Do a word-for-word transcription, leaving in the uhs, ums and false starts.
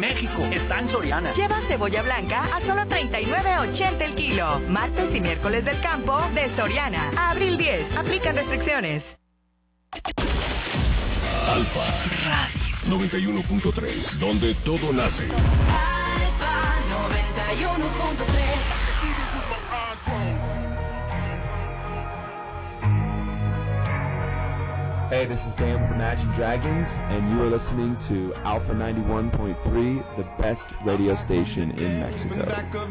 México. Está en Soriana. Lleva cebolla blanca a solo treinta y nueve ochenta el kilo. Martes y miércoles del campo de Soriana. A abril diez. Aplican restricciones. Alfa Radio noventa y uno punto tres, donde todo nace. Alfa noventa y uno punto tres. Hey, this is Dan with Imagine Dragons, and you are listening to Alpha ninety-one point three, the best radio station in Mexico.